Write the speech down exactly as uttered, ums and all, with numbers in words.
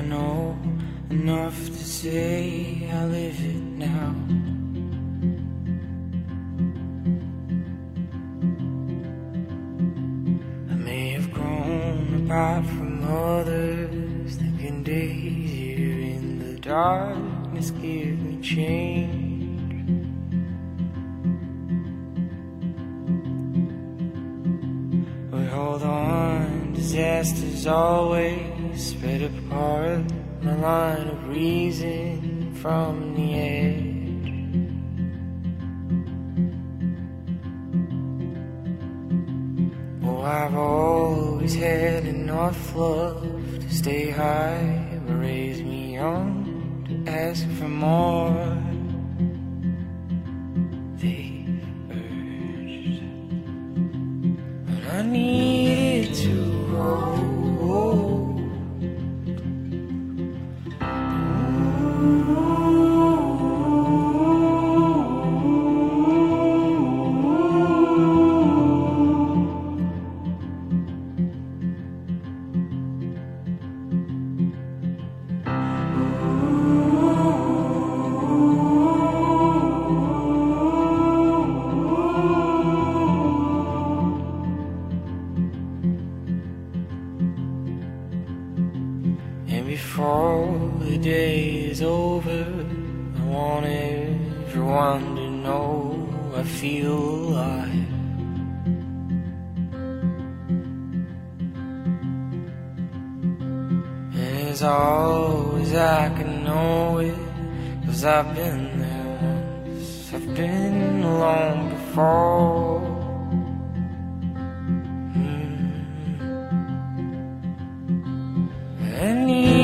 know enough to say I live it now. I may have grown apart from others, thinking days here in the darkness give me change. But hold on, disasters always spread apart my line of reason from the edge. Oh, I've always had enough love to stay high, but raise me young to ask for more. They urged, and I needed to hold. And before the day is over, I want everyone to know I feel alive. And as always I can know it, 'cause I've been there once, I've been alone before. Mm. And